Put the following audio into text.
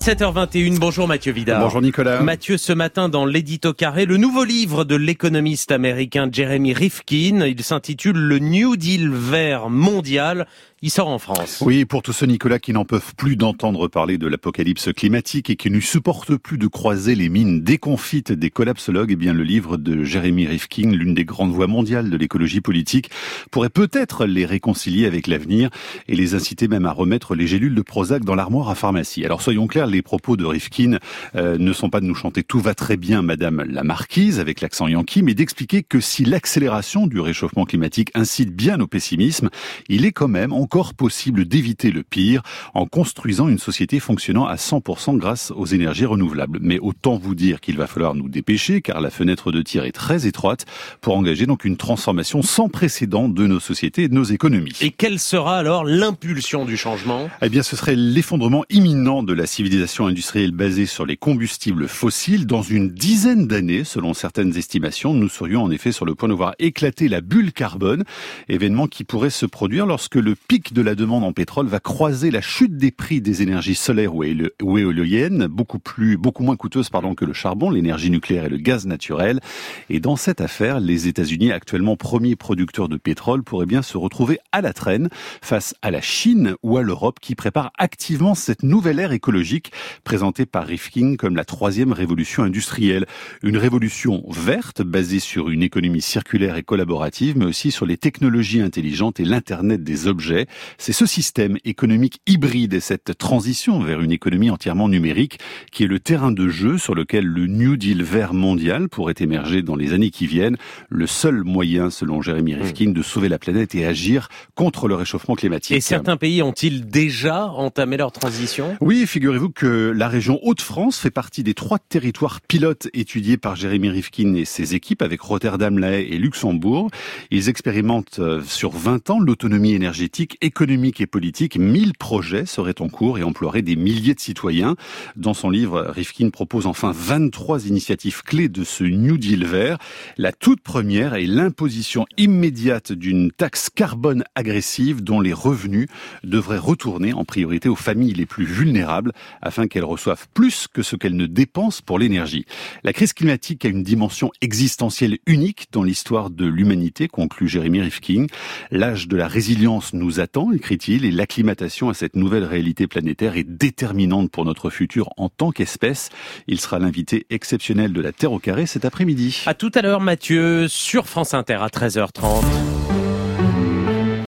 7h21, bonjour Mathieu Vidard. Bonjour Nicolas. Mathieu, ce matin dans l'édito carré, le nouveau livre de l'économiste américain Jeremy Rifkin, il s'intitule Le New Deal vert mondial. Il sort en France. Oui, pour tous ceux, Nicolas, qui n'en peuvent plus d'entendre parler de l'apocalypse climatique et qui ne supportent plus de croiser les mines déconfites des collapsologues, eh bien, le livre de Jeremy Rifkin, l'une des grandes voix mondiales de l'écologie politique, pourrait peut-être les réconcilier avec l'avenir et les inciter même à remettre les gélules de Prozac dans l'armoire à pharmacie. Alors, soyons clairs, les propos de Rifkin ne sont pas de nous chanter tout va très bien, Madame la Marquise, avec l'accent yankee, mais d'expliquer que si l'accélération du réchauffement climatique incite bien au pessimisme, il est quand même encore possible d'éviter le pire en construisant une société fonctionnant à 100% grâce aux énergies renouvelables. Mais autant vous dire qu'il va falloir nous dépêcher car la fenêtre de tir est très étroite pour engager donc une transformation sans précédent de nos sociétés et de nos économies. Et quelle sera alors l'impulsion du changement ? Eh bien, ce serait l'effondrement imminent de la civilisation industrielle basée sur les combustibles fossiles. Dans une dizaine d'années, selon certaines estimations, nous serions en effet sur le point de voir éclater la bulle carbone, événement qui pourrait se produire lorsque le pic de la demande en pétrole va croiser la chute des prix des énergies solaires ou éoliennes, beaucoup moins coûteuses que le charbon, l'énergie nucléaire et le gaz naturel. Et dans cette affaire, les États-Unis, actuellement premiers producteurs de pétrole, pourraient bien se retrouver à la traîne face à la Chine ou à l'Europe qui prépare activement cette nouvelle ère écologique présentée par Rifkin comme la troisième révolution industrielle. Une révolution verte basée sur une économie circulaire et collaborative, mais aussi sur les technologies intelligentes et l'Internet des objets. C'est ce système économique hybride et cette transition vers une économie entièrement numérique qui est le terrain de jeu sur lequel le New Deal vert mondial pourrait émerger dans les années qui viennent. Le seul moyen, selon Jeremy Rifkin, de sauver la planète et agir contre le réchauffement climatique. Et certains pays ont-ils déjà entamé leur transition ? Oui, figurez-vous que la région Hauts-de-France fait partie des 3 territoires pilotes étudiés par Jeremy Rifkin et ses équipes avec Rotterdam, La Haye et Luxembourg. Ils expérimentent sur 20 ans l'autonomie énergétique, économique et politique. 1000 projets seraient en cours et emploieraient des milliers de citoyens. Dans son livre, Rifkin propose enfin 23 initiatives clés de ce New Deal vert. La toute première est l'imposition immédiate d'une taxe carbone agressive dont les revenus devraient retourner en priorité aux familles les plus vulnérables afin qu'elles reçoivent plus que ce qu'elles ne dépensent pour l'énergie. La crise climatique a une dimension existentielle unique dans l'histoire de l'humanité, conclut Jeremy Rifkin. L'âge de la résilience nous attend, écrit-il, et l'acclimatation à cette nouvelle réalité planétaire est déterminante pour notre futur en tant qu'espèce. Il sera l'invité exceptionnel de la Terre au carré cet après-midi. À tout à l'heure Mathieu, sur France Inter à 13h30.